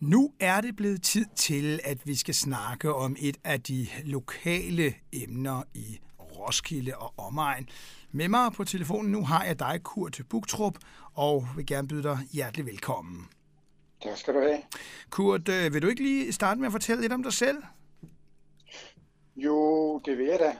Nu er det blevet tid til, at vi skal snakke om et af de lokale emner i Roskilde og omegn. Med mig på telefonen nu har jeg dig, Kurt Buchtrup, og vil gerne byde dig hjertelig velkommen. Tak skal du have. Kurt, vil du ikke lige starte med at fortælle lidt om dig selv? Jo, det vil jeg da.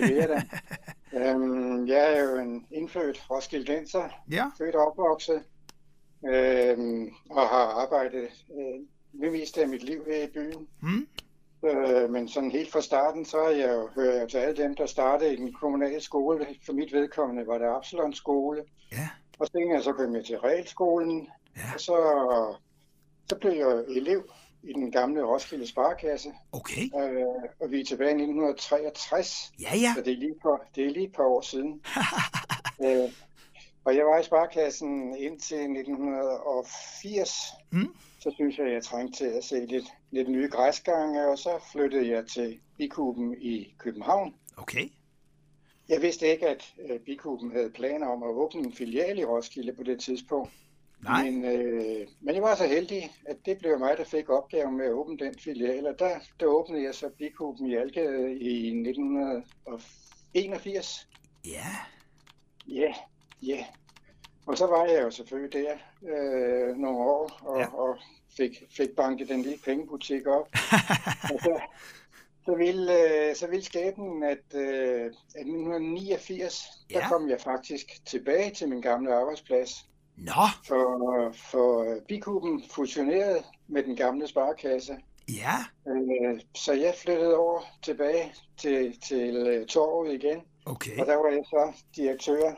Jeg er jo en indfødt roskildenser, født og opvokset, og har arbejdet det meste af mit liv her i byen. Men sådan helt fra starten, så hører jeg til alle dem, der startede i den kommunale skole. For mit vedkommende var det Absalons skole. Ja. Og så kom jeg til realskolen, og så blev jeg elev i den gamle Roskilde Sparekasse. Okay. Og vi er tilbage i 1963. Ja. Så det er lige et par år siden. Og jeg var i Sparekassen indtil 1980. Så synes jeg trængte til at se lidt nye græsgange, og så flyttede jeg til Bikuben i København. Okay. Jeg vidste ikke, at Bikuben havde planer om at åbne en filial i Roskilde på det tidspunkt. Nej. Men jeg var så heldig, at det blev mig, der fik opgaven med at åbne den filial, og der åbnede jeg så Bikuben i Algade i 1981. Ja. Og så var jeg jo selvfølgelig der nogle år, og fik banket den lille pengebutik op. Og så ville skæbnen, at 1989, der kom jeg faktisk tilbage til min gamle arbejdsplads. Nå! For Bikuben fusionerede med den gamle sparekasse. Ja. Så jeg flyttede tilbage til torvet igen. Okay. Og der var jeg så direktør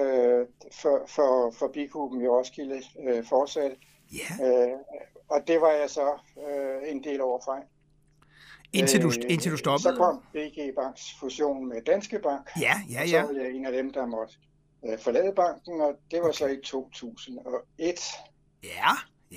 for Bikuben i Roskilde fortsat. Ja. Og det var jeg så en del år frem. Indtil du stoppede? Så kom BG Banks fusion med Danske Bank. Ja. Og så var jeg en af dem, der måtte forlade banken, og det var så i 2001. Ja.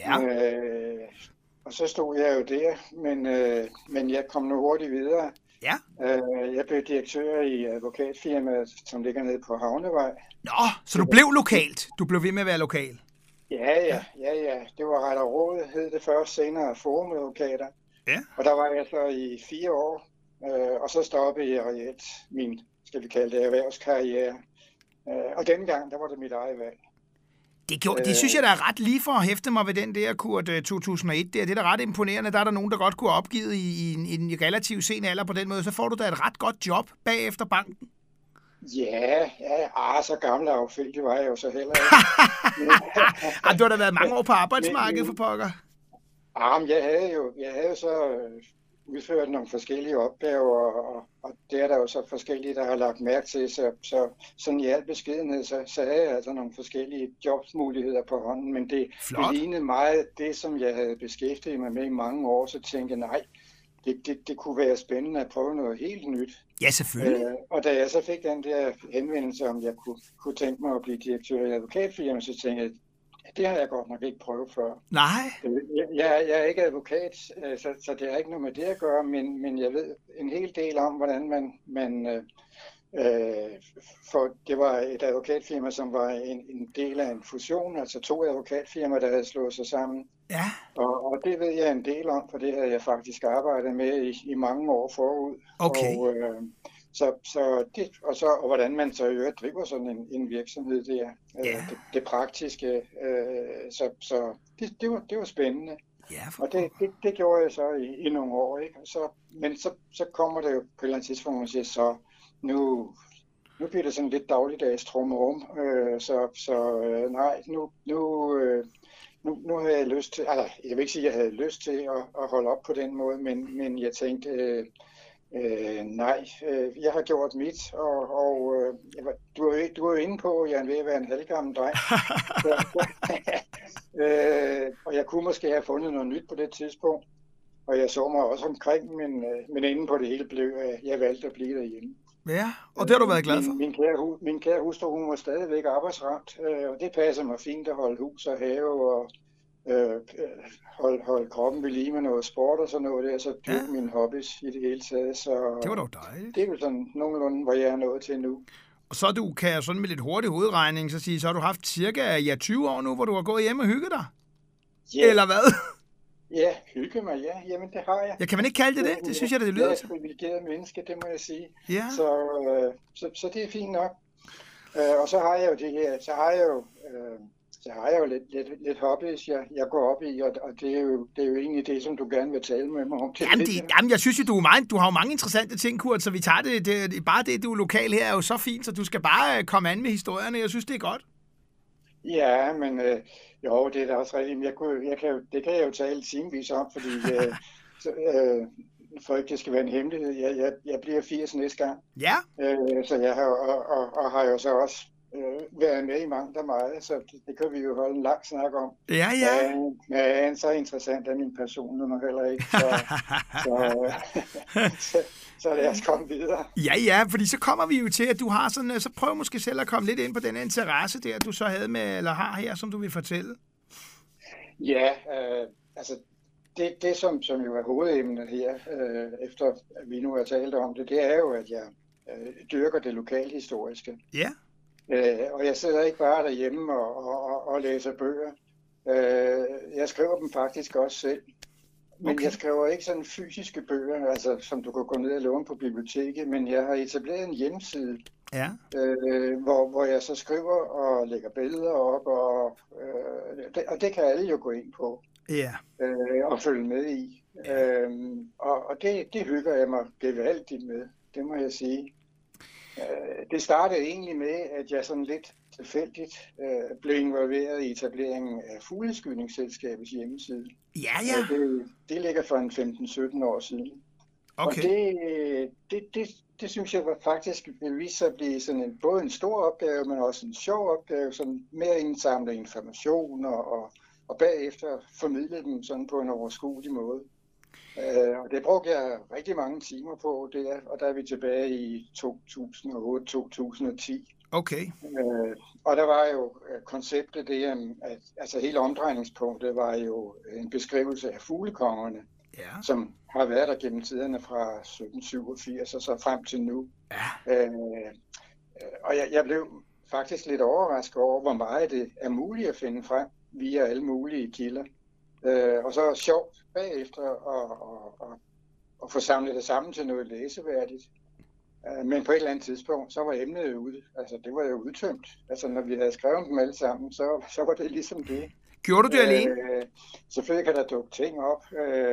Og så stod jeg jo der, men jeg kom nu hurtigt videre. Ja. Jeg blev direktør i advokatfirmaet, som ligger nede på Havnevej. Nå, så du blev lokalt? Du blev ved med at være lokal? Ja. Det var Ret og Råd, hed det først, senere Forum Advokater. Ja. Og der var jeg så i 4 år, og så stoppede jeg reelt min, skal vi kalde det, erhvervskarriere. Og denne gang, der var det mit eget valg. Det synes jeg, der er ret lige for at hæfte mig ved den der, Kurt, 2001. Det er da ret imponerende. Der er der nogen, der godt kunne have opgivet i en relativt sen alder på den måde. Så får du da et ret godt job bagefter banken. Ja, så gammel og affældig var jeg jo så heller ikke. Du har da været mange år på arbejdsmarkedet for pokker. Men jeg havde jo så udført nogle forskellige opgaver, og det er der jo så forskellige, der har lagt mærke til, så sådan i al beskedenhed, så havde jeg altså nogle forskellige jobsmuligheder på hånden, men det lignede meget det, som jeg havde beskæftiget mig med i mange år, så tænkte jeg, nej, det kunne være spændende at prøve noget helt nyt. Ja, selvfølgelig. Og da jeg så fik den der henvendelse, om jeg kunne tænke mig at blive direktør i advokatfirma, så tænkte jeg, det har jeg godt nok ikke prøvet før. Nej. Jeg er ikke advokat, så det har ikke noget med det at gøre, men jeg ved en hel del om, hvordan man for det var et advokatfirma, som var en del af en fusion, altså 2 advokatfirmaer, der havde slået sig sammen. Ja. Og det ved jeg en del om, for det havde jeg faktisk arbejdet med i mange år forud. Okay. Og hvordan man så i øvrigt driver sådan en virksomhed der, det praktiske, det var spændende. Ja, og det gjorde jeg så i nogle år, ikke? Men så kommer det jo på et eller andet tidspunkt, man siger, så nu bliver det sådan lidt dagligdags trummerum, nu havde jeg lyst til, jeg vil ikke sige, at jeg havde lyst til at holde op på den måde, men jeg tænkte, nej, jeg har gjort mit, og du er jo inde på, at jeg er ved at være en halvgammel dreng. Og jeg kunne måske have fundet noget nyt på det tidspunkt, og jeg så mig også omkring, men inden på det hele blev jeg valgte at blive derhjemme. Ja, og det har du været glad for? Min kære hustru, hun var stadigvæk arbejdsramt, og det passer mig fint at holde hus og have og holde kroppen ved lige med noget sport og sådan noget der, så dyrke mine hobbies i det hele taget. Så det var dog dejligt. Det er jo sådan nogenlunde, hvor jeg er nået til nu. Og så kan jeg sådan med lidt hurtig hovedregning så sige, så har du haft cirka 20 år nu, hvor du har gået hjem og hygget dig? Yeah. Eller hvad? Ja, hygge mig, ja. Jamen, det har jeg. Ja, kan man ikke kalde det det? Det synes jeg, det lyder Jeg er til. et privilegeret menneske, det må jeg sige. Ja. Så det er fint nok. Og så har jeg jo det her, så har jeg jo lidt hobbies, jeg går op i, og det er jo egentlig det, som du gerne vil tale med mig om. Jamen, jeg synes jo, du har jo mange interessante ting, Kurt, så vi tager det bare det, du er lokal her, er jo så fint, så du skal bare komme an med historierne. Jeg synes, det er godt. Ja, men jo, det er da også rigtigt. Det kan jeg jo tale timevis om, fordi for ikke det skal være en hemmelighed. Jeg bliver 80 næste gang. Ja. Så jeg har jo så også været med i mangt og meget, så det kan vi jo holde en lang snak om. Ja. Men så interessant er min person nu nok heller ikke, så lad os komme videre. Ja, fordi så kommer vi jo til, at du har sådan, så prøv måske selv at komme lidt ind på den interesse der, du så havde med, eller har her, som du vil fortælle. Ja, altså det som jo er hovedemnet her, efter at vi nu har talt om det er jo, at jeg dyrker det lokalhistoriske. Ja. Og jeg sidder ikke bare derhjemme og læser bøger. Jeg skriver dem faktisk også selv. Men okay. Jeg skriver ikke sådan fysiske bøger, altså som du kan gå ned og låne på biblioteket, men jeg har etableret en hjemmeside, ja. Hvor jeg så skriver og lægger billeder op, og det kan alle jo gå ind på. Ja. Og følge med i. Og det hygger jeg mig gevaldigt med, det må jeg sige. Det startede egentlig med, at jeg sådan lidt tilfældigt blev involveret i etableringen af Fugleskydningsselskabets hjemmeside. Ja. Det ligger for en 15-17 år siden. Okay. Og det synes jeg faktisk vil vise sig at blive sådan både en stor opgave, men også en sjov opgave, sådan mere indsamle information og bagefter formidle dem sådan på en overskuelig måde. Og det brugte jeg rigtig mange timer på, og der er vi tilbage i 2008-2010. Okay. Og der var jo konceptet det, at altså hele omdrejningspunktet var jo en beskrivelse af fuglekongerne, som har været der gennem tiderne fra 1787 og så frem til nu. Ja. Og jeg blev faktisk lidt overrasket over, hvor meget det er muligt at finde frem via alle mulige kilder. Og så sjovt bagefter at få samlet det sammen til noget læseværdigt. Men på et eller andet tidspunkt, så var emnet ude. Altså, det var jo udtømt. Altså, når vi havde skrevet dem alle sammen, så var det ligesom det. Gjorde du det alene? Selvfølgelig kan der dukke ting op.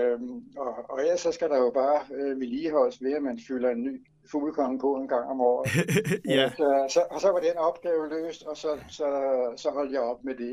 Og ellers så skal der jo bare vedligeholdes ved, at man fylder en ny fuglekonge på en gang om året. Ja. Og så var den opgave løst, og så holdt jeg op med det.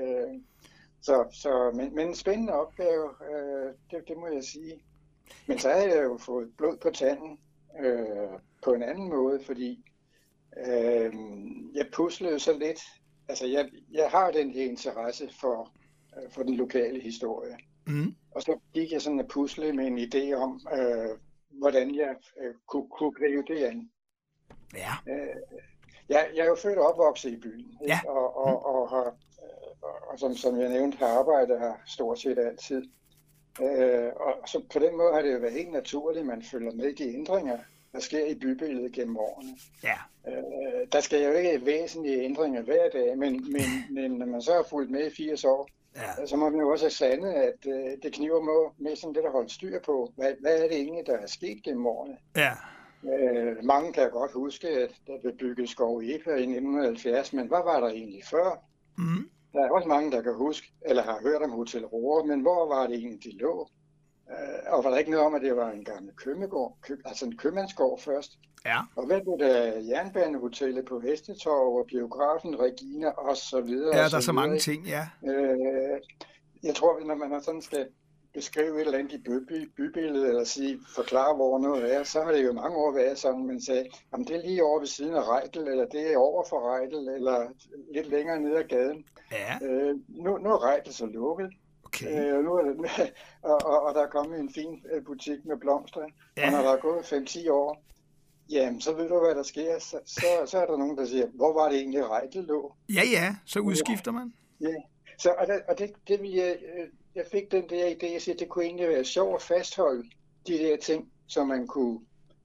Men en spændende opgave, det må jeg sige. Men så havde jeg jo fået blod på tanden på en anden måde, fordi jeg puslede så lidt. Altså, jeg har den her interesse for den lokale historie. Mm. Og så gik jeg sådan at pusle med en idé om, hvordan jeg kunne gribe det an. Ja. Jeg er jo født og opvokset i byen, ja. Og har, og som jeg nævnte, har arbejdet her stort set altid. Og så på den måde har det jo været helt naturligt, at man følger med de ændringer, der sker i bybilledet gennem årene. Ja. Der skal jo ikke væsentlige ændringer hver dag, men når man så har fulgt med i 80 år, så må man jo også have sandet, at det kniver med sådan lidt at holde styr på, hvad er det egentlig, der er sket gennem årene. Ja. Mange kan godt huske, at der blev bygget Skov Epa i 1970, men hvad var der egentlig før? Mm. Der er også mange, der kan huske, eller har hørt om Hotel Roar, men hvor var det egentlig, de lå? Og var der ikke noget om, at det var en gammel altså en købmandsgård først? Ja. Og hvad blev der jernbanehotellet på Hestetorv og biografen Regina og så videre? Ja, der er så mange ting, ja. Jeg tror, når man sådan skal beskrive et eller andet i bybilledet, eller forklare, hvor noget er, så har det jo mange år været sådan, man sagde, jamen det er lige over ved siden af Reitel, eller det er over for Reitel, eller lidt længere ned ad gaden. Ja. Nu er Reitel så lukket. Okay. Og der er kommet en fin butik med blomster, ja. Og når der er gået 5-10 år, jamen så ved du, hvad der sker. Så er der nogen, der siger, hvor var det egentlig Reitel lå? Ja, så udskifter man. Ja, så, og det vil jeg fik den der idé, at det kunne egentlig være sjovt at fastholde de der ting, så man kunne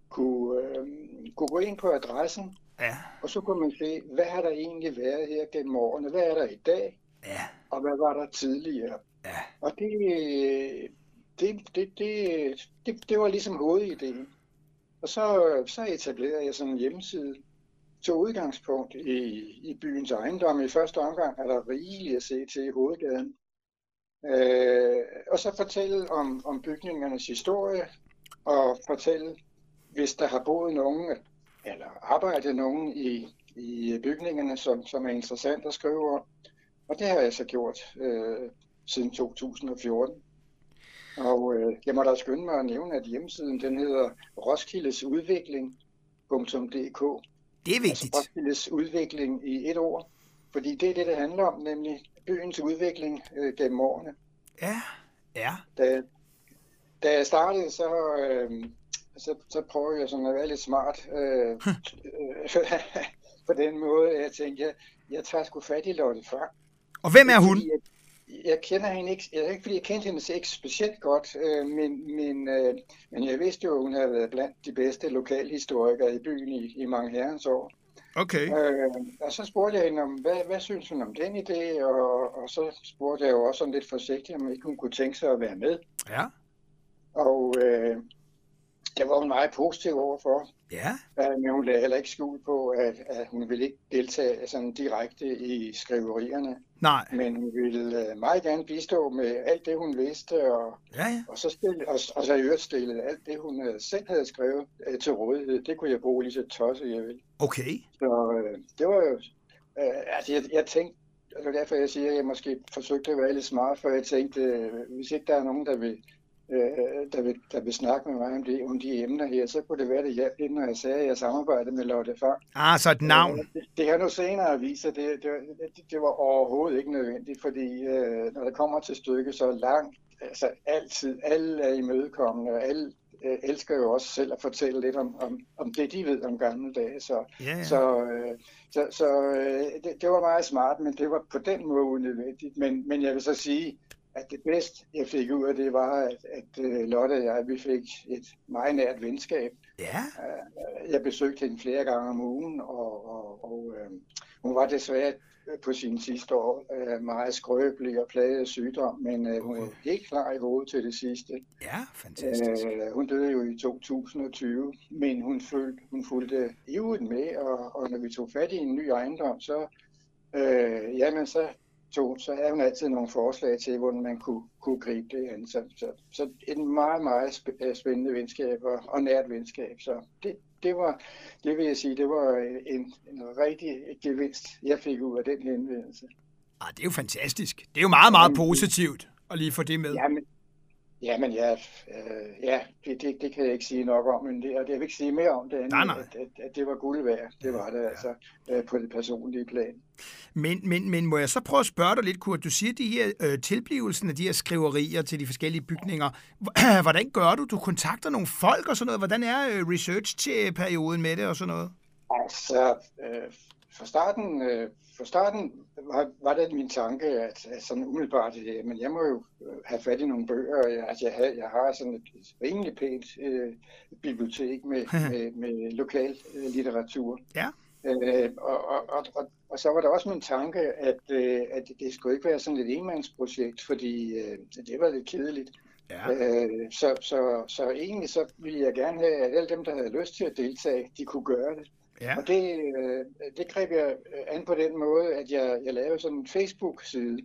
gå ind på adressen, ja. Og så kunne man se, hvad har der egentlig været her gennem årene, hvad er der i dag, ja. Og hvad var der tidligere. Ja. Og det var ligesom hovedideen. Og så etablerede jeg sådan en hjemmeside, tog udgangspunkt i byens ejendom. I første omgang er der rigeligt at se til i hovedgaden. Og så fortælle om bygningernes historie, og fortælle, hvis der har boet nogen, eller arbejdet nogen i bygningerne, som er interessant at skrive om. Og det har jeg så gjort siden 2014. Og jeg må da skynde mig at nævne, at hjemmesiden den hedder roskildesudvikling.dk. Det er vigtigt. Altså Roskildes udvikling i et ord. Fordi det er det handler om, nemlig byens udvikling gennem årene. Ja, ja. Da jeg startede, så prøvede jeg sådan at være lidt smart på den måde. Jeg tænkte, jeg tager sgu fat i Lotte Frank. Og hvem er hun? Jeg kender hende ikke, ikke fordi jeg kendte hende ikke specielt godt, men jeg vidste jo, at hun havde været blandt de bedste lokalhistorikere i byen i mange herrens år. Okay. Og så spurgte jeg hende om, hvad synes hun om den idé, og så spurgte jeg jo også sådan lidt forsigtigt, om ikke hun kunne tænke sig at være med. Ja. Og det var hun meget positiv overfor. Ja. Men hun lagde heller ikke skjul på, at hun ville ikke deltage sådan direkte i skriverierne. Nej. Men hun ville meget gerne bistå med alt det, hun vidste, og så i øvrigt stille alt det, hun selv havde skrevet til rådighed. Det kunne jeg bruge lige så tosset, jeg ville. Okay. Så det var jo... altså jeg tænkte, og det er derfor, jeg siger, at jeg måske forsøgte at være lidt smart, for jeg tænkte, hvis ikke der er nogen, der vil snakke med mig om de emner her, så kunne det være, det hjalp lidt, når jeg sagde, at jeg samarbejdede med Lotte Frank. Så et navn. Det har nu senere vist, at det var overhovedet ikke nødvendigt, fordi når det kommer til stykket, så langt, altså altid, alle er imødekommende, og alle elsker jo også selv at fortælle lidt om det, de ved om gamle dage. Så det var meget smart, men det var på den måde unødvendigt. Men jeg vil så sige, at det bedste, jeg fik ud af det, var, at Lotte og jeg, vi fik et meget nært venskab. Ja. Jeg besøgte hende flere gange om ugen, og hun var desværre på sine sidste år meget skrøbelig og plaget af sygdom, men hun er helt klar i hovedet til det sidste. Ja, fantastisk. Hun døde jo i 2020, men hun fulgte ivrigt med, og når vi tog fat i en ny ejendom, så havde hun altid nogle forslag til, hvordan man kunne gribe det an. Så et meget, meget spændende venskab og nært venskab. Så det vil jeg sige, det var en rigtig gevinst, jeg fik ud af den henvendelse. Det er jo fantastisk. Det er jo meget, meget positivt at lige få det med. Det kan jeg ikke sige nok om, men jeg vil ikke sige mere om det andet, at det var guld værd. Det var det altså på det personlige plan. Men må jeg så prøve at spørge dig lidt, Kurt? Du siger, de her tilblivelsen af de her skriverier til de forskellige bygninger. Hvordan gør du? Du kontakter nogle folk og sådan noget. Hvordan er research-perioden med det og sådan noget? Altså, for starten var det min tanke, at sådan umiddelbart, men jeg må jo have fat i nogle bøger. Jeg har sådan et rimelig pænt bibliotek med lokal litteratur. Ja. Og så var der også min tanke, at det skulle ikke være sådan et enmandsprojekt, fordi det var lidt kedeligt. Ja. Så egentlig så ville jeg gerne have, at alle dem, der havde lyst til at deltage, de kunne gøre det. Ja. Og det greb jeg an på den måde, at jeg lavede sådan en Facebook-side,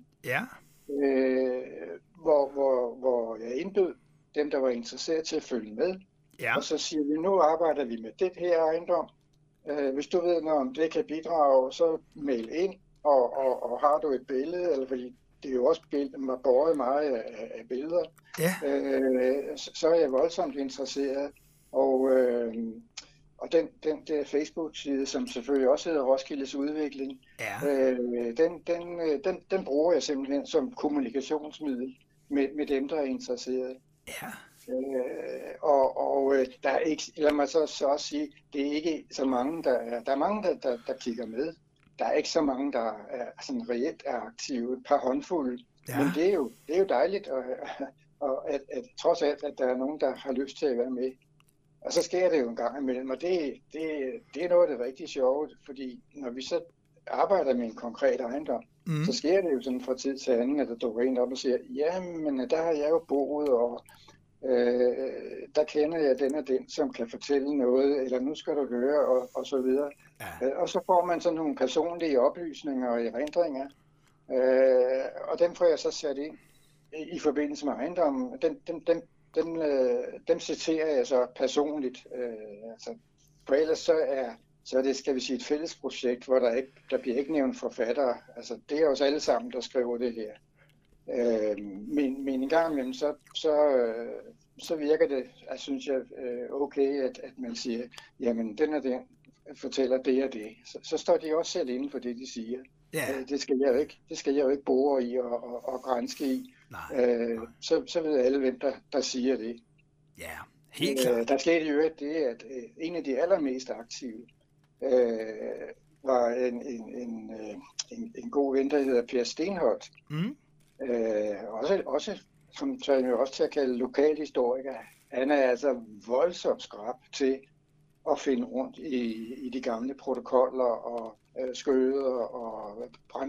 hvor jeg indbød dem, der var interesseret til at følge med. Ja. Og så siger vi, nu arbejder vi med det her ejendom. Hvis du ved noget om det kan bidrage, så mail ind, og har du et billede, eller fordi det er jo også båret meget af billeder, så er jeg voldsomt interesseret. Og den der Facebook-side, som selvfølgelig også hedder Roskildes Udvikling, den bruger jeg simpelthen som kommunikationsmiddel med dem, der er interesseret. Ja. Der er ikke, lad mig så også sige, det er ikke så mange, der er mange, der kigger med. Der er ikke så mange, der er sådan reelt er aktive, et par håndfulde. Ja. Men det er jo dejligt, at trods alt, at der er nogen, der har lyst til at være med. Og så sker det jo en gang imellem, og det er noget af det rigtig sjove, fordi når vi så arbejder med en konkret ejendom, så sker det jo sådan fra tid til anden, at der dukker en op og siger, ja, men der har jeg jo boet, og der kender jeg den og den, som kan fortælle noget, eller nu skal du høre, og så videre. Ja. Og så får man sådan nogle personlige oplysninger og erindringer, og dem får jeg så sat ind i forbindelse med ejendommen. Dem citerer jeg så personligt. For ellers så er det, skal vi sige, et fælles projekt, hvor der bliver ikke nævnt forfattere. Altså, det er os alle sammen, der skriver det her. Men en gang imellem, så virker det, synes jeg, okay, at man siger, jamen, den og den fortæller det og det. Så står de også selv inden for det, de siger. Yeah. Det skal jeg jo ikke bore i og granske i. Så ved alle, hvem der siger det. Ja, helt klart. Der skete jo det, at en af de allermest aktive var en god ven, der hedder Per Stenholt. Også som tør jeg også til at kalde lokalhistoriker. Han er altså voldsomt skrap til at finde rundt i de gamle protokoller og skøder og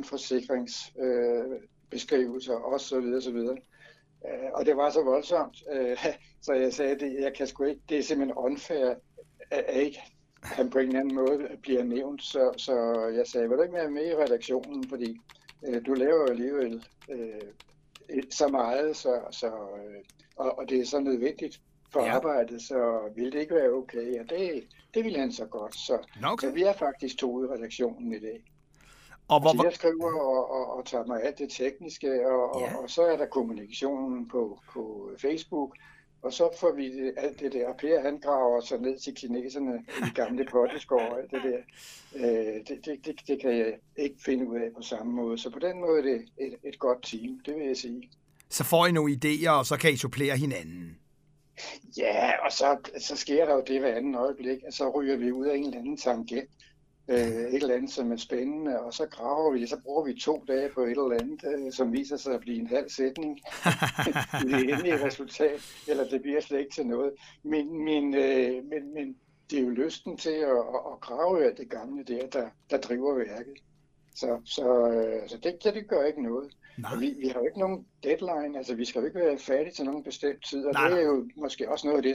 brandforsikringsbeskrivelser osv. Og det var så voldsomt, så jeg sagde, at jeg kan sgu ikke, det er simpelthen unfair, at ikke han på en eller anden måde bliver nævnt. Så jeg sagde, vil du ikke være med i redaktionen, fordi du laver jo alligevel så meget, og det er så nødvendigt for arbejdet, så ville det ikke være okay. Og det ville han så godt. Så vi er faktisk 2 i redaktionen i dag. Så jeg skriver og tager mig af det tekniske, og så er der kommunikationen på Facebook, og så får vi alt det der. Per, han graver så ned til kineserne i gamle potteskår og alt det der. Det kan jeg ikke finde ud af på samme måde. Så på den måde er det et godt team, det vil jeg sige. Så får I nogle idéer, og så kan I supplere hinanden? Ja, og så sker der jo det hver anden øjeblik, at så ryger vi ud af en eller anden tangent. Et eller andet, som er spændende, og så graver vi, så bruger vi 2 dage på et eller andet, som viser sig at blive en halv sætning i det endelige resultat, eller det bliver slet ikke til noget. Men det er jo lysten til at grave af det gamle der driver værket. Så det gør ikke noget. Vi har jo ikke nogen deadline, altså vi skal jo ikke være færdige til nogen bestemt tid, og det er jo måske også noget af det,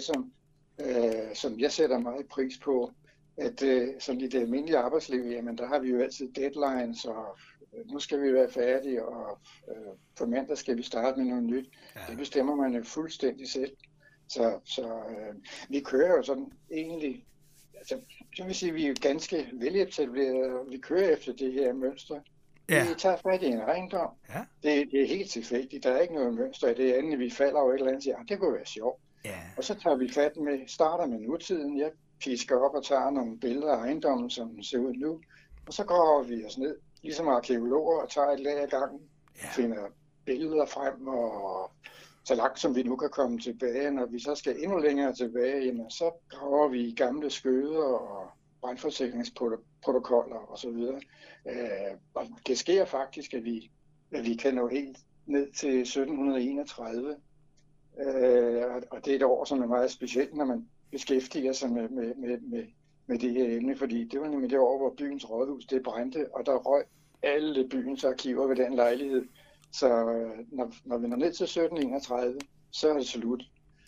som jeg sætter meget pris på. At som i det almindelige arbejdsliv, jamen der har vi jo altid deadlines, og nu skal vi være færdige, og på mandag skal vi starte med noget nyt. Ja. Det bestemmer man jo fuldstændig selv. Så vi kører jo sådan egentlig, altså så vil sige, vi er jo ganske veletableret, og vi kører efter det her mønster. Ja. Vi tager fat i en ejendom. Ja. Det er helt tilfældigt. Der er ikke noget mønster i det andet. Vi falder over et eller andet og siger, det kunne være sjovt. Ja. Og så tager vi fat starter med nutiden. Jeg pisker op og tager nogle billeder af ejendommen, som den ser ud nu. Og så graver vi os ned, ligesom arkeologer, og tager et lag ad gangen. Ja. Finder billeder frem, og så langt som vi nu kan komme tilbage. Når vi så skal endnu længere tilbage, jamen, så graver vi i gamle skøder og brandforsikringsprotokoller osv. Og det sker faktisk, at vi kan nå helt ned til 1731. Og det er et år, som er meget specielt, når man beskæftiger sig med det her emne, fordi det var nemlig det år, hvor byens rådhus det brændte, og der røg alle byens arkiver ved den lejlighed. Så når vi når ned til 1731, så er det slut. Ja.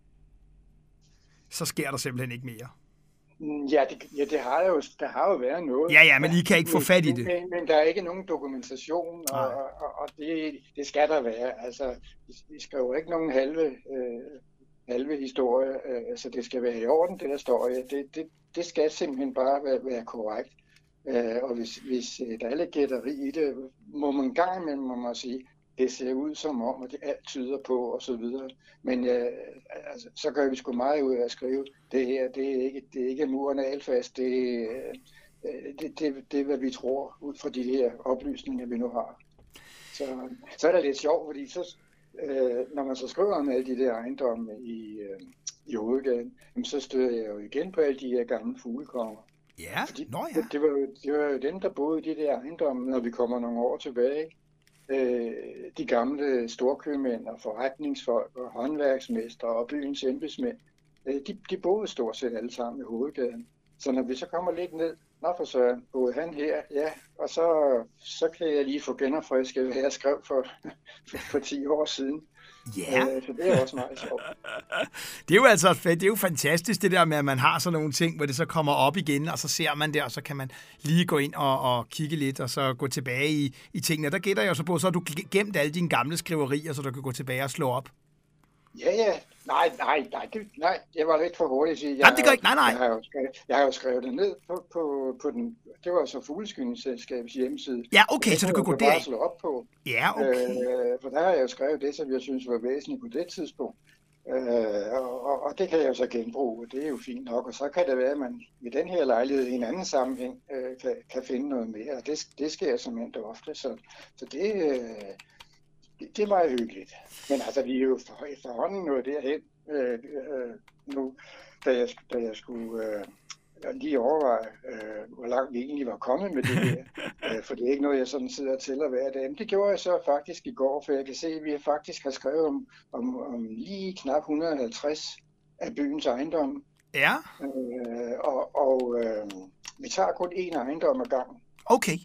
Så sker der simpelthen ikke mere. Ja, der har jo været noget. Ja, men I kan ikke få fat i det. Men der er ikke nogen dokumentation, og det skal der være. Altså, vi skriver ikke nogen halve historie, så det skal være i orden, det der står. Det skal simpelthen bare være korrekt. Og hvis der er lidt gætteri i det, må man gang imellem må sige, det ser ud som om, at det alt tyder på, og så videre. Men så gør vi sgu meget ud af at skrive, det her, det er ikke muren alfast, det er, hvad vi tror, ud fra de her oplysninger, vi nu har. Så er det lidt sjovt, fordi så, når man så skriver om alle de der ejendomme i hovedgaden, så støder jeg jo igen på alle de her gamle fuglekonger. Ja, det var jo dem, der boede i de der ejendomme, når vi kommer nogle år tilbage. De gamle storkøbmænd og forretningsfolk og håndværksmestre og byens embedsmænd, de boede stort set alle sammen i hovedgaden. Så når vi så kommer lidt ned, for søren, boede han her? Ja, og så kan jeg lige få genopfrisket, hvad jeg skrev for 10 år siden. Ja. Så det er også meget sjovt. Det er jo altså fedt. Det er jo fantastisk, det der med, at man har sådan nogle ting, hvor det så kommer op igen, og så ser man det, og så kan man lige gå ind og kigge lidt, og så gå tilbage i tingene. Der gætter jeg jo så på, så har du gemt alle dine gamle skriverier, så du kan gå tilbage og slå op. Ja. Nej, jeg var lidt for hurtig at sige. Jamen, det gør ikke. Nej. Jeg har jo skrevet det ned på den. Det var så Fugleskydningsselskabets hjemmeside. Ja, okay, så du kan gå der. Bare slå op på. Ja, okay. For der har jeg jo skrevet det, som jeg synes var væsentligt på det tidspunkt. Og det kan jeg jo så genbruge, det er jo fint nok. Og så kan det være, at man i den her lejlighed i en anden sammenhæng kan finde noget mere. Og det sker simpelthen ofte, så det er meget hyggeligt. Men altså, vi er jo efterhånden nået derhen nu, da jeg skulle lige overveje, hvor langt vi egentlig var kommet med det her. For det er ikke noget, jeg sådan sidder og tæller hver dag. Men det gjorde jeg så faktisk i går, for jeg kan se, at vi faktisk har skrevet om lige knap 150 af byens ejendomme. Ja. Vi tager kun én ejendom ad gangen. Okay.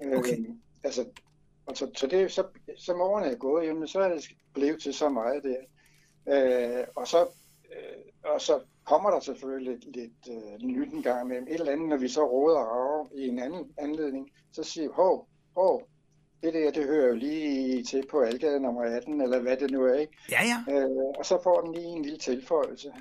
Så det så som årene er gået, jamen, så er det blevet til så meget der. Og så kommer der selvfølgelig lidt nyt en gang med et eller andet, når vi så råder over i en anden anledning, så siger vi, hov, det hører jo lige til på Algade nummer 18, eller hvad det nu er, ikke? Ja. Og så får den lige en lille tilføjelse.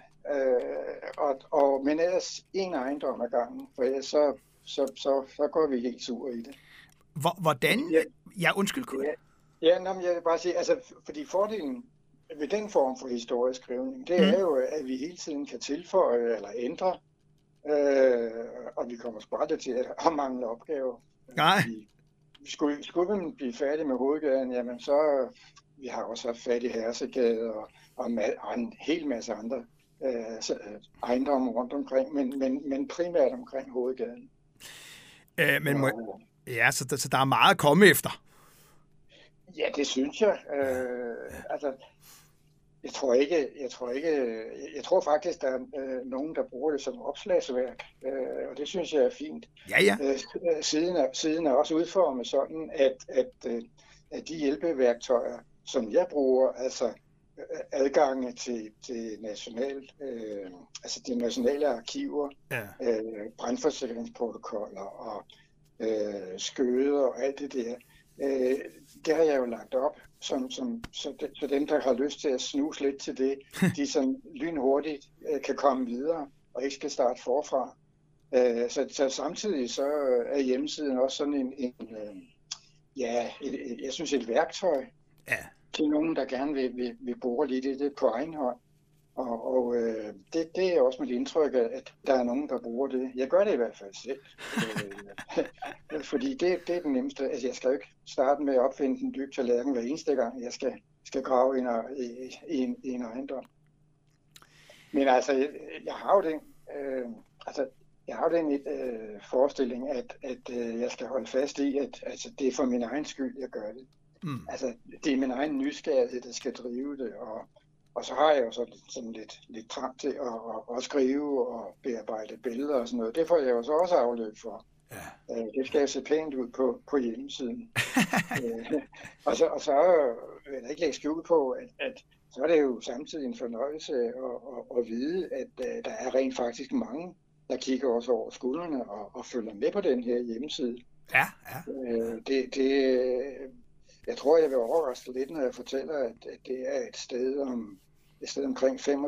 Men ellers en ejendom ad gangen, for ellers så går vi helt sur i det. Hvordan? Ja, undskyld, Kurt. Jeg vil bare sige, altså, fordi fordelen ved den form for historisk skrivning, det er jo, at vi hele tiden kan tilføje eller ændre, og vi kommer sgu aldrig til at mangle opgaver. Nej. Skulle vi blive færdige med hovedgaden, jamen så, vi har også haft fat i Hersegade og en hel masse andre ejendomme rundt omkring, men primært omkring hovedgaden. Så der er meget at komme efter. Ja, det synes jeg. Jeg tror faktisk, der er nogen, der bruger det som opslagsværk, og det synes jeg er fint. Ja. Siden er også udformet sådan, at de hjælpeværktøjer, som jeg bruger, altså adgange til de nationale arkiver, brandforsikringsprotokoller og skøder og alt det der, det har jeg jo lagt op, så dem, der har lyst til at snuse lidt til det, de sådan lynhurtigt kan komme videre og ikke skal starte forfra. Så samtidig så er hjemmesiden også sådan jeg synes et værktøj til nogen, der gerne vil bore lidt i det på egen hånd. Og det er også mit indtryk, at der er nogen, der bruger det. Jeg gør det i hvert fald selv. Fordi det er den nemmeste. Altså, jeg skal jo ikke starte med at opfinde den dybe tallerken hver eneste gang, jeg skal grave i en ejendom. Men altså, jeg har jo den forestilling, at jeg skal holde fast i, at altså, det er for min egen skyld, jeg gør det. Altså, det er min egen nysgerrighed, der skal drive det, og så har jeg jo sådan lidt trang til at skrive og bearbejde billeder og sådan noget. Det får jeg jo så også afløb for. Ja. Det skal jo se pænt ud på hjemmesiden. Og så vil jeg ikke lægge skjul på, at så er det jo samtidig en fornøjelse at vide, at der er rent faktisk mange, der kigger også over skuldrene og følger med på den her hjemmeside. Ja. Jeg tror, jeg vil overraske lidt, når jeg fortæller, at det er et sted omkring 20-25.000,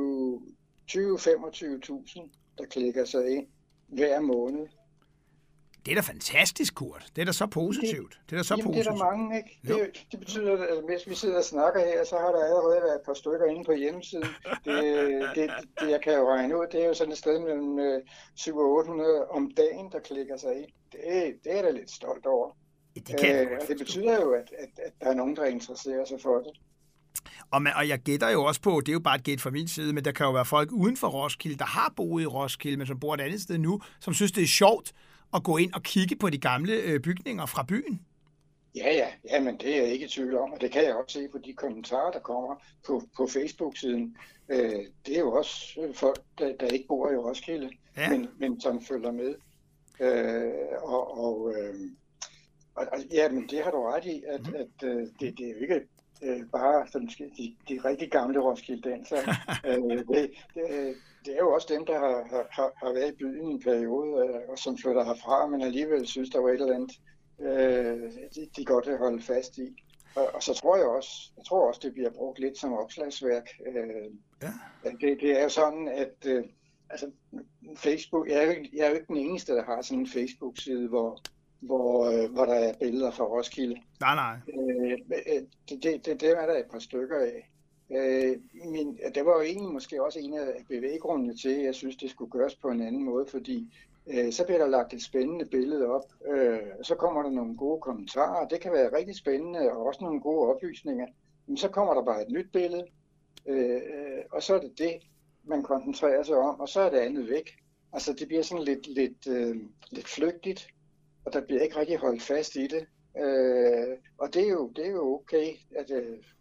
der klikker sig ind hver måned. Det er da fantastisk, Kurt. Det er da så positivt. Det er der mange, ikke? Det betyder, at hvis vi sidder og snakker her, så har der allerede været et par stykker inde på hjemmesiden. Det jeg kan jo regne ud, det er jo sådan et sted mellem 700 og 800 om dagen, der klikker sig ind. Det er jeg da lidt stolt over. Det betyder jo, at der er nogen, der interesserer sig for det. Og jeg gætter jo også på, det er jo bare et gæt fra min side, men der kan jo være folk uden for Roskilde, der har boet i Roskilde, men som bor et andet sted nu, som synes, det er sjovt at gå ind og kigge på de gamle bygninger fra byen. Ja, men det er jeg ikke i tvivl om, og det kan jeg også se på de kommentarer, der kommer på Facebook-siden. Det er jo også folk, der ikke bor i Roskilde, men som følger med. Men det har du ret i, at det er jo ikke bare sådan, de rigtig gamle roskildenser. Det er jo også dem, der har været i byen i en periode, og som flytter herfra, men alligevel synes, der var et eller andet, de godt vil holde fast i. Og så tror jeg også, det bliver brugt lidt som opslagsværk. Det er jo sådan, at Facebook, jeg er jo ikke den eneste, der har sådan en Facebook-side, hvor der er billeder fra Roskilde. Nej. Det er der et par stykker af. Det var jo egentlig måske også en af bevæggrundene til, at jeg synes, det skulle gøres på en anden måde, fordi så bliver der lagt et spændende billede op, så kommer der nogle gode kommentarer, det kan være rigtig spændende, og også nogle gode oplysninger. Men så kommer der bare et nyt billede, og så er det, man koncentrerer sig om, og så er det andet væk. Altså det bliver sådan lidt flygtigt, og der bliver ikke rigtig holdt fast i det. Og det er jo okay, at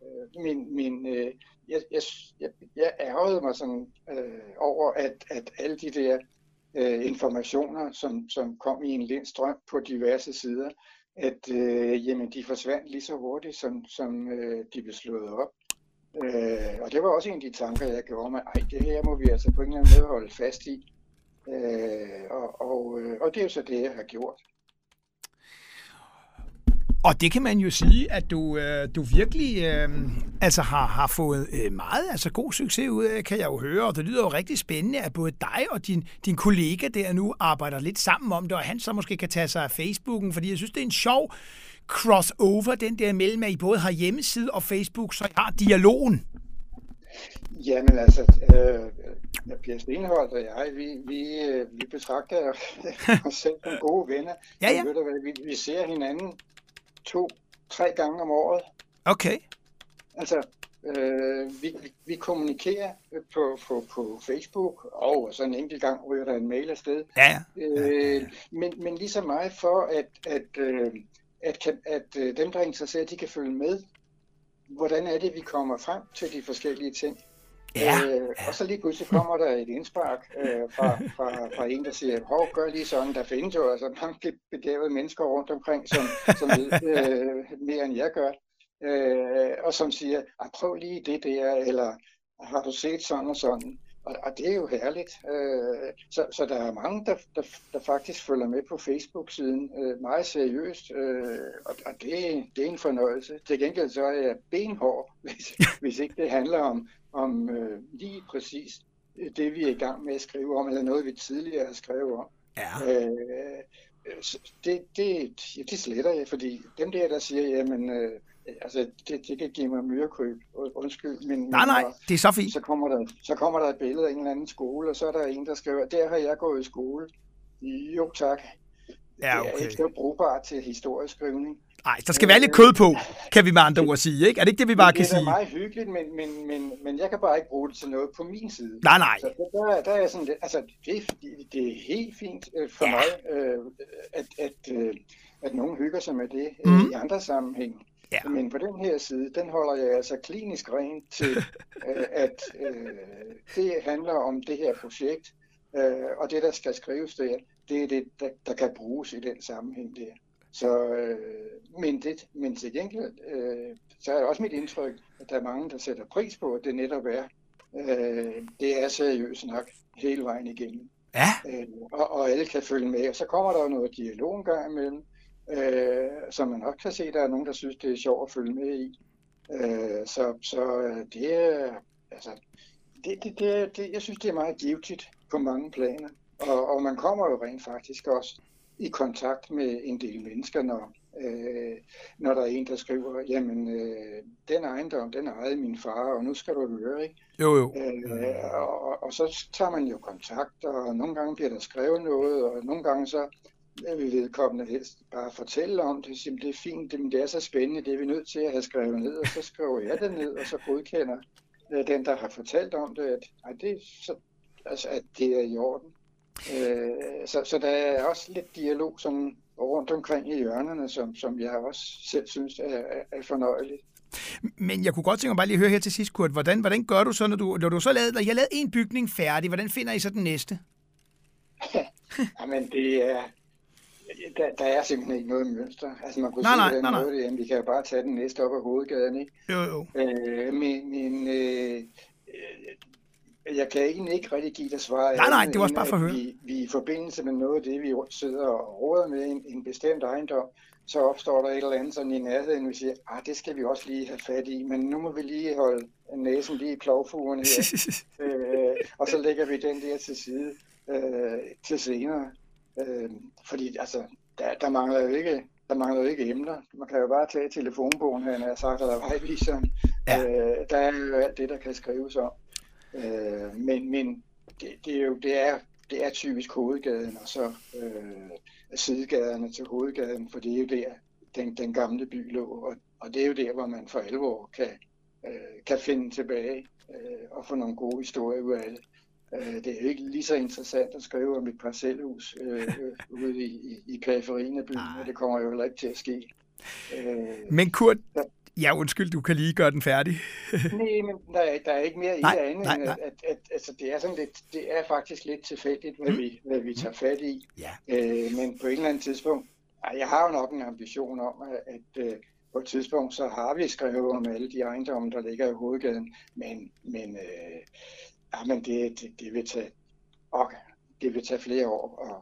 jeg ærgede mig sådan over, at alle de der informationer, som kom i en lind strøm på diverse sider, at de forsvandt lige så hurtigt, som de blev slået op. Og det var også en af de tanker, jeg gjorde mig. Det her må vi altså på en eller anden måde holde fast i. Og det er jo så det, jeg har gjort. Og det kan man jo sige, at du virkelig har fået meget god succes ud af, kan jeg jo høre. Og det lyder jo rigtig spændende, at både dig og din kollega der nu arbejder lidt sammen om det, og han så måske kan tage sig af Facebooken, fordi jeg synes, det er en sjov crossover, den der mellem, at I både har hjemmeside og Facebook, så I har dialogen. Jamen Per Stenholt og jeg, vi betragter os selv som gode venner. Ja. Vi ser hinanden 2-3 gange om året. Okay. Altså, vi kommunikerer på Facebook, og så en enkelt gang ryger der en mail afsted. Ja. Men lige så meget for, at dem, der er interesseret, de kan følge med. Hvordan er det, vi kommer frem til de forskellige ting? Ja. Og så lige pludselig kommer der et indspark fra en, der siger, gør lige sådan, der findes jo altså mange begavede mennesker rundt omkring, som ved mere end jeg gør, og som siger, prøv lige det der, eller har du set sådan og sådan? Og det er jo herligt. Så der er mange, der faktisk følger med på Facebook-siden meget seriøst, og det er en fornøjelse. Til gengæld så er jeg benhård, hvis ikke det handler om lige præcis det, vi er i gang med at skrive om, eller noget, vi tidligere har skrevet om. Ja. Det sletter jeg, fordi dem der siger, jamen, det kan give mig myrekryb. Undskyld, men nej, det er så fint. Så kommer der et billede af en eller anden skole, og så er der en, der skriver, der har jeg gået i skole. Jo, tak. Ja, okay. Det er ikke så brugbart til historieskrivning. Nej, der skal være lidt kød på, kan vi med andre ord sige, ikke? Er det ikke det, vi bare kan sige? Det er meget hyggeligt, men jeg kan bare ikke bruge det til noget på min side. Nej. Så der er sådan lidt, altså det er helt fint for mig, at nogen hygger sig med det i andre sammenhæng. Ja. Men på den her side, den holder jeg altså klinisk ren til, at det handler om det her projekt, og det, der skal skrives der, det er det, der kan bruges i den sammenhæng der. Så, men til gengæld, så er det også mit indtryk, at der er mange, der sætter pris på, at det netop er. Det er seriøst nok hele vejen igennem. Ja. Og alle kan følge med, og så kommer der jo noget dialog en gang imellem, som man også kan se, der er nogen, der synes, det er sjovt at følge med i. Så det er, altså, jeg synes, det er meget givetigt på mange planer. Og man kommer jo rent faktisk også i kontakt med en del mennesker, når der er en, der skriver, jamen, den ejendom, den ejede min far, og nu skal du høre, ikke? Jo. Og så tager man jo kontakt, og nogle gange bliver der skrevet noget, og nogle gange så vil vedkommende helst bare fortælle om det, sige, det er fint, men det er så spændende, det er vi nødt til at have skrevet ned, og så skriver jeg det ned, og så godkender den, der har fortalt om det, at det er i orden. Så der er også lidt dialog sådan rundt omkring i hjørnerne, som jeg også selv synes er fornøjeligt. Men jeg kunne godt tænke mig bare lige at høre her til sidst, Kurt, hvordan gør du så, når du så jeg lavede en bygning færdig, hvordan finder I så den næste? Jamen det er Der er simpelthen ikke noget mønster. Altså man kunne Nej, sige nej, på den nej, nej. måde, at vi kan jo bare tage den næste op ad hovedgaden, ikke? Jo. Jeg kan ikke rigtig give dig svar. Nej, det var også bare for at høre. Vi i forbindelse med noget af det, vi sidder og råder med en bestemt ejendom, så opstår der et eller andet sådan i nærheden, vi siger, det skal vi også lige have fat i, men nu må vi lige holde næsen lige i plovfugen her, og så lægger vi den der til side til senere. Fordi altså, der mangler jo ikke emner. Man kan jo bare tage telefonbogen, han har sagt, eller vejviseren. Ja. Der er jo alt det, der kan skrives om. Men det er typisk hovedgaden, og så sidegaderne til hovedgaden, for det er jo der, den gamle by lå, og det er jo der, hvor man for alvor kan finde tilbage og få nogle gode historier ud af det. Det er jo ikke lige så interessant at skrive om et parcelhus ude i periferien af byen, og det kommer jo heller ikke til at ske. Men Kurt, undskyld, du kan lige gøre den færdig. Nej, men der er ikke mere i det andet, end at altså, det er faktisk lidt tilfældigt, hvad vi tager fat i. Ja. Men på et eller andet tidspunkt, jeg har jo nok en ambition om, at på et tidspunkt, så har vi skrevet om alle de ejendomme, der ligger i hovedgaden, men det vil tage flere år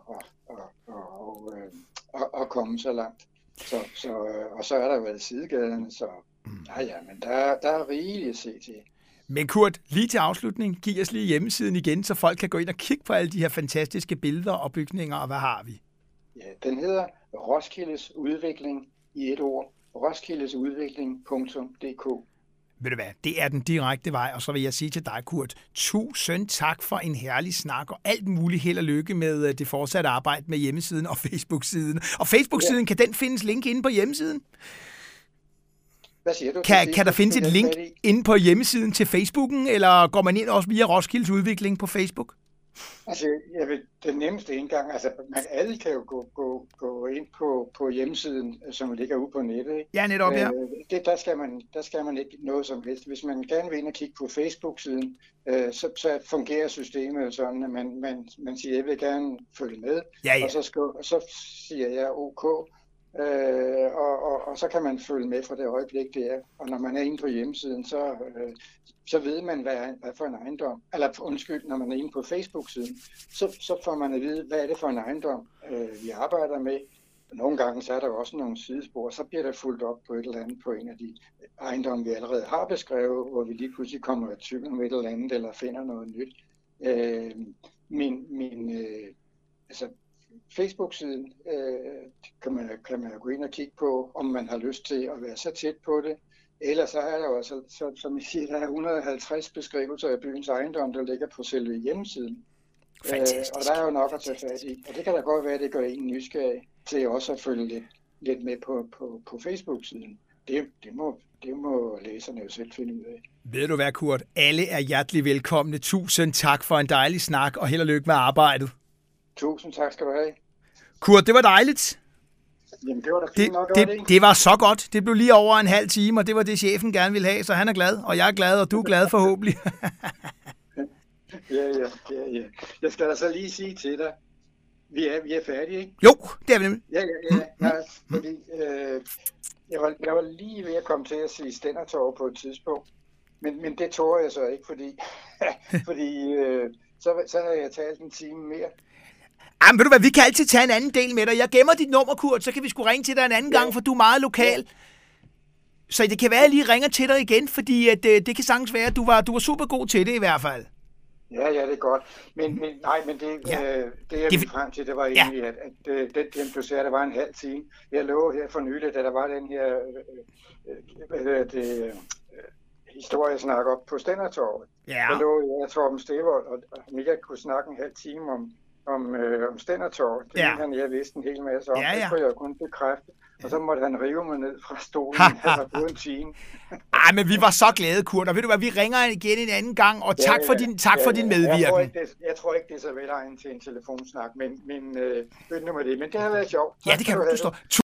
at komme så langt. Og så er der jo sidegaderne, så men der er rigeligt at se til. Men Kurt, lige til afslutning, giv os lige hjemmesiden igen, så folk kan gå ind og kigge på alle de her fantastiske billeder og bygninger, og hvad har vi? Ja, den hedder Roskildes Udvikling i et ord. roskildesudvikling.dk. Ved du hvad, det er den direkte vej, og så vil jeg sige til dig, Kurt, tusind tak for en herlig snak, og alt muligt held og lykke med det fortsatte arbejde med hjemmesiden og Facebook-siden. Og Facebook-siden, kan den findes link inde på hjemmesiden? Hvad siger du? Kan der findes et link inde på hjemmesiden til Facebooken, eller går man ind også via Roskildes Udvikling på Facebook? Altså, den nemmeste indgang, altså alle kan jo gå ind på hjemmesiden, som ligger ude på nettet. Ikke? Ja, netop, ja. Der skal man ikke noget som helst. Hvis man gerne vil ind og kigge på Facebook-siden, så fungerer systemet sådan, at man siger, jeg vil gerne følge med, ja. Og så siger jeg OK, og så kan man følge med fra det øjeblik, det er. Og når man er inde på hjemmesiden, så ved man, hvad for en ejendom, når man er inde på Facebook-siden, så får man at vide, hvad er det for en ejendom, vi arbejder med. Nogle gange så er der også nogle sidespor, så bliver der fulgt op på et eller andet på en af de ejendomme, vi allerede har beskrevet, hvor vi lige pludselig kommer i tvivl om et eller andet, eller finder noget nyt. Altså Facebook-siden kan man gå ind og kigge på, om man har lyst til at være så tæt på det. Ellers så er der jo også, som I siger, der er 150 beskrivelser af byens ejendom, der ligger på selve hjemmesiden. Og der er jo nok at tage fat i. Og det kan da godt være, at det gør en nysgerrig til også at følge lidt med på Facebook-siden. Det må læserne jo selv finde ud af. Ved du hvad, Kurt? Alle er hjertelig velkomne. Tusind tak for en dejlig snak, og held og lykke med arbejdet. Tusind tak skal du have. Kurt, det var dejligt. Jamen, det var da fint nok, det var så godt. Det blev lige over en halv time, og det var det, chefen gerne ville have, så han er glad, og jeg er glad, og du er glad forhåbentlig. Ja. Jeg skal da så lige sige til dig, vi er færdige, ikke? Jo, det er vi nemlig. Ja, fordi jeg var lige ved at komme til at sige Stændertorv på et tidspunkt, men det tog jeg så ikke, fordi så havde jeg talt en time mere. Jamen, ved du hvad, vi kan altid tage en anden del med dig. Jeg gemmer dit nummer, Kurt, så kan vi sgu ringe til dig en anden gang, for du er meget lokal. Så det kan være, at jeg lige ringer til dig igen, fordi at, det kan sagtens være, at du var super god til det i hvert fald. Ja, det er godt. Men det jeg ville frem til, det var egentlig, at den du sagde, der var en halv time. Jeg lå her for nylig, da der var den her historiesnak op på Stændertorvet. Ja. Der lå jeg Torben Stevold, og Michael kunne snakke en halv time om Stændertorvet. Det han, jeg vidste en hel masse om. Det kunne jeg kun bekræfte. Og så måtte han rive mig ned fra stolen. Han var gået en time. Ej, men vi var så glade, Kurt. Og ved du hvad, vi ringer igen en anden gang. Og tak for din medvirken. Jeg tror ikke, det er så velegnet til en telefonsnak. Men ved nu med det. Men det har været sjovt. Ja, det kan du forstå.